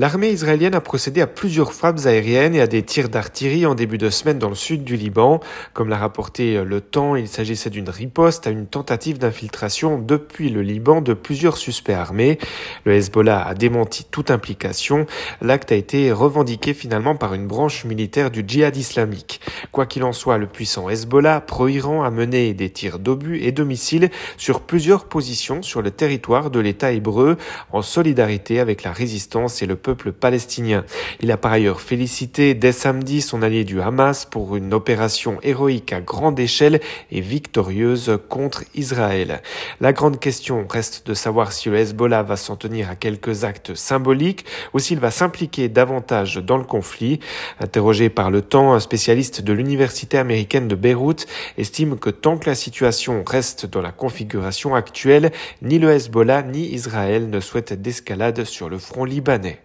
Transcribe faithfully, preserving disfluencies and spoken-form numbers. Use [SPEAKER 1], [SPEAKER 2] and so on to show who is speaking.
[SPEAKER 1] L'armée israélienne a procédé à plusieurs frappes aériennes et à des tirs d'artillerie en début de semaine dans le sud du Liban. Comme l'a rapporté Le Temps, il s'agissait d'une riposte à une tentative d'infiltration depuis le Liban de plusieurs suspects armés. Le Hezbollah a démenti toute implication. L'acte a été revendiqué finalement par une branche militaire du djihad islamique. Quoi qu'il en soit, le puissant Hezbollah, pro-Iran, a mené des tirs d'obus et de missiles sur plusieurs positions sur le territoire de l'État hébreu en solidarité avec la résistance et le peuple palestinien. Il a par ailleurs félicité dès samedi son allié du Hamas pour une opération héroïque à grande échelle et victorieuse contre Israël. La grande question reste de savoir si le Hezbollah va s'en tenir à quelques actes symboliques ou s'il va s'impliquer davantage dans le conflit. Interrogé par Le Temps, un spécialiste de l'université américaine de Beyrouth estime que tant que la situation reste dans la configuration actuelle, ni le Hezbollah ni Israël ne souhaitent d'escalade sur le front libanais.